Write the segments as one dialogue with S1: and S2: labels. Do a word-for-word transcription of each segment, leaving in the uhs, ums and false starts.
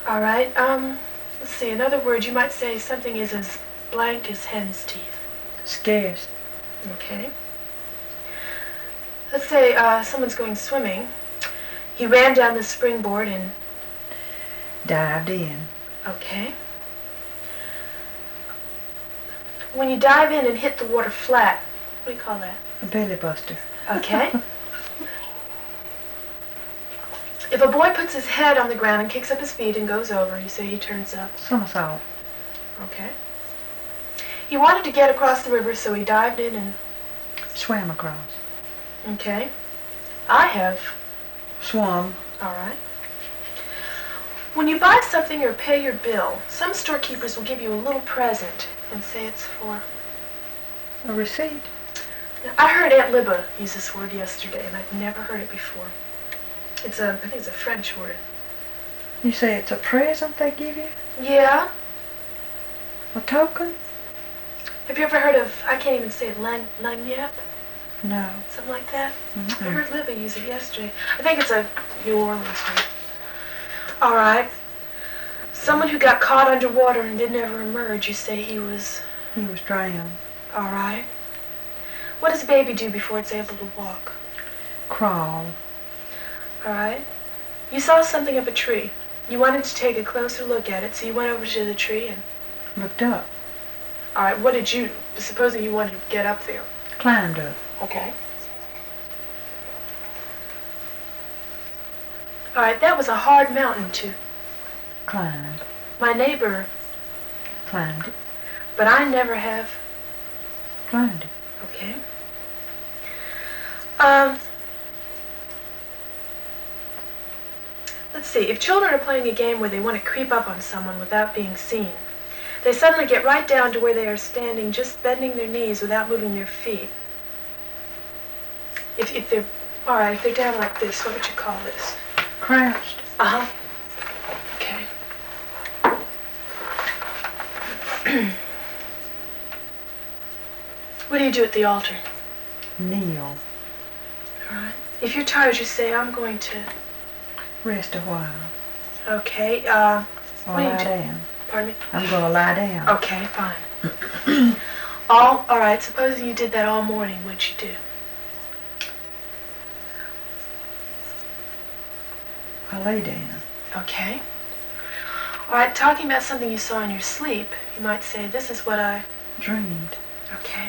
S1: All right. Um, let's see. Another word, you might say something is as blank as hen's teeth.
S2: Scarce.
S1: Okay. Let's say uh, someone's going swimming. He ran down the springboard and...
S2: Dived in.
S1: Okay. When you dive in and hit the water flat, what do you call that?
S2: A belly buster.
S1: Okay. If a boy puts his head on the ground and kicks up his feet and goes over, you say he turns up.
S2: Somersault.
S1: Okay. He wanted to get across the river, so he dived in and...
S2: Swam across.
S1: Okay. I have...
S2: Swum.
S1: All right. When you buy something or pay your bill, some storekeepers will give you a little present and say it's for...
S2: A receipt.
S1: Now, I heard Aunt Libba use this word yesterday, and I've never heard it before. It's a, I think it's a French word.
S2: You say it's a present they give you?
S1: Yeah.
S2: A token?
S1: Have you ever heard of, I can't even say it, lang, lagniappe?
S2: No.
S1: Something like that?
S2: Mm-hmm.
S1: I heard Libba use it yesterday. I think it's a New Orleans word. All right. Someone who got caught underwater and didn't ever emerge, you say he was...
S2: He was drowned.
S1: All right. What does a baby do before it's able to walk?
S2: Crawl.
S1: All right. You saw something up a tree. You wanted to take a closer look at it, so you went over to the tree and...
S2: Looked up.
S1: All right, what did you... Supposing you wanted to get up there.
S2: Climbed up.
S1: Okay. All right, that was a hard mountain to...
S2: Climbed.
S1: My neighbor...
S2: Climbed it.
S1: But I never have...
S2: Climbed it.
S1: Okay. Um... Let's see, if children are playing a game where they want to creep up on someone without being seen, they suddenly get right down to where they are standing, just bending their knees without moving their feet. If, if they're, all right, if they're down like this, what would you call this?
S2: Crouched.
S1: Uh-huh. Okay. What do you do at the altar?
S2: Kneel.
S1: All right. If you're tired, you say, I'm going to...
S2: Rest a while.
S1: Okay, uh...
S2: Or
S1: what do you
S2: lie
S1: do?
S2: down.
S1: Pardon me?
S2: I'm going to lie down.
S1: Okay, fine. all, all right, supposing you did that all morning, what'd you do?
S2: I lay down.
S1: Okay. All right, talking about something you saw in your sleep, you might say, this is what I...
S2: Dreamed.
S1: Okay.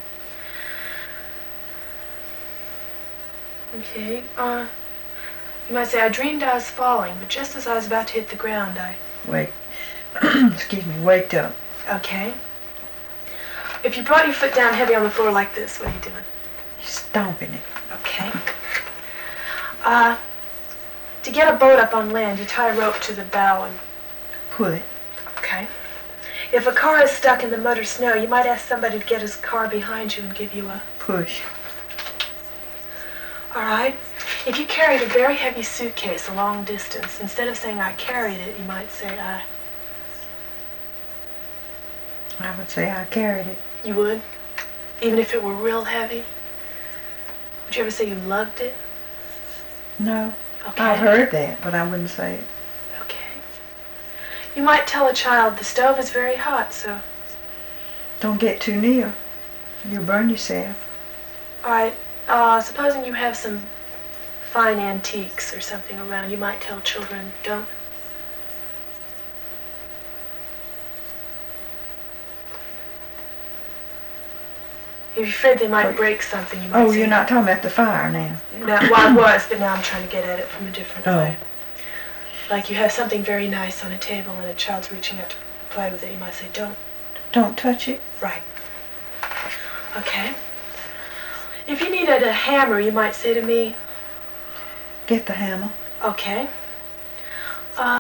S1: Okay, uh... You might say, I dreamed I was falling, but just as I was about to hit the ground, I...
S2: Wake. Excuse me, waked up.
S1: Okay. If you brought your foot down heavy on the floor like this, what are you doing?
S2: Stomping it.
S1: Okay. Uh, to get a boat up on land, you tie a rope to the bow and...
S2: Pull it.
S1: Okay. If a car is stuck in the mud or snow, you might ask somebody to get his car behind you and give you a...
S2: Push.
S1: All right. If you carried a very heavy suitcase a long distance, instead of saying I carried it, you might say I...
S2: I would say I carried it.
S1: You would? Even if it were real heavy? Would you ever say you lugged it?
S2: No.
S1: Okay.
S2: I've heard that, but I wouldn't say it.
S1: Okay. You might tell a child the stove is very hot, so...
S2: Don't get too near. You'll burn yourself.
S1: All right. Uh, supposing you have some fine antiques or something around, you might tell children, don't. If you're afraid they might break something, you might
S2: Oh,
S1: say...
S2: you're not talking about the fire now.
S1: No, well, I was, but now I'm trying to get at it from a different
S2: Oh.
S1: way. Like you have something very nice on a table and a child's reaching out to play with it, you might say, don't.
S2: Don't touch it.
S1: Right. Okay. If you needed a hammer, you might say to me,
S2: Get the hammer.
S1: okay.